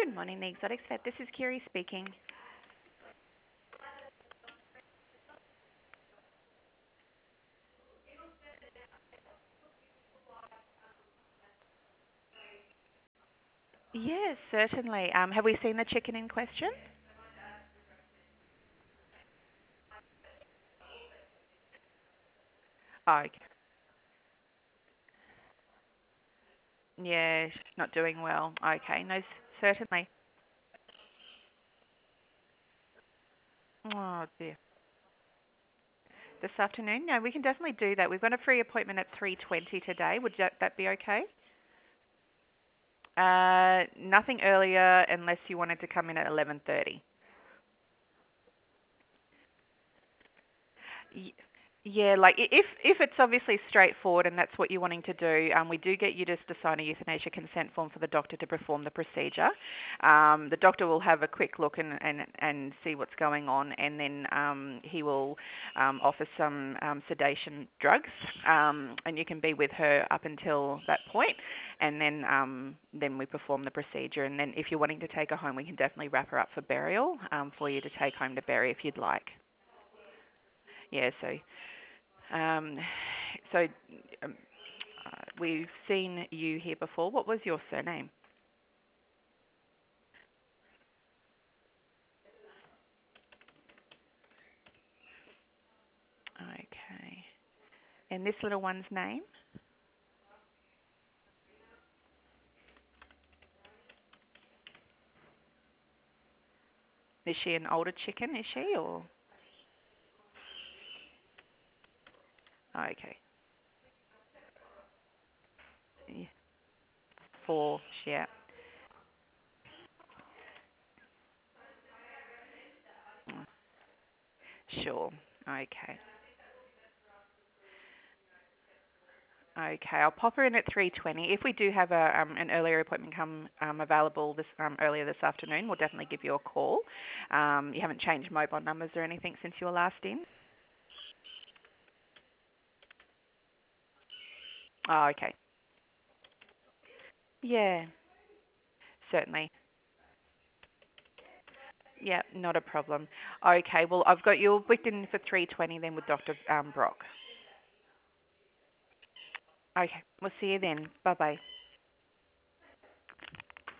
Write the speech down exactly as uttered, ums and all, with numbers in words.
Good morning, the Exotics Vet. This is Kiri speaking. Yes, certainly. Um, have we seen the chicken in question? Oh, okay. Yeah, she's not doing well. Okay, no, s- certainly. Oh dear. This afternoon? No, we can definitely do that. We've got a free appointment at three twenty today. Would that, that be okay? Uh, nothing earlier unless you wanted to come in at eleven thirty. Yeah, like i- if if it's obviously straightforward and that's what you're wanting to do, um, we do get you just to sign a euthanasia consent form for the doctor to perform the procedure. Um, the doctor will have a quick look and, and, and see what's going on, and then um, he will um, offer some um, sedation drugs, um, and you can be with her up until that point, and then um, then we perform the procedure. And then if you're wanting to take her home, we can definitely wrap her up for burial um, for you to take home to bury if you'd like. Yeah, so Um, so um, uh, we've seen you here before. What was your surname? Okay. And this little one's name? Is she an older chicken, is she, or? Okay. Yeah, four, yeah. Mm, sure. Okay. Okay, I'll pop her in at three twenty. If we do have a um, an earlier appointment come um, available this um, earlier this afternoon, we'll definitely give you a call. Um, you haven't changed mobile numbers or anything since you were last in? Oh, okay. Yeah, certainly. Yeah, not a problem. Okay, well, I've got you all booked in for three twenty then with Doctor Um, Brock. Okay, we'll see you then. Bye-bye.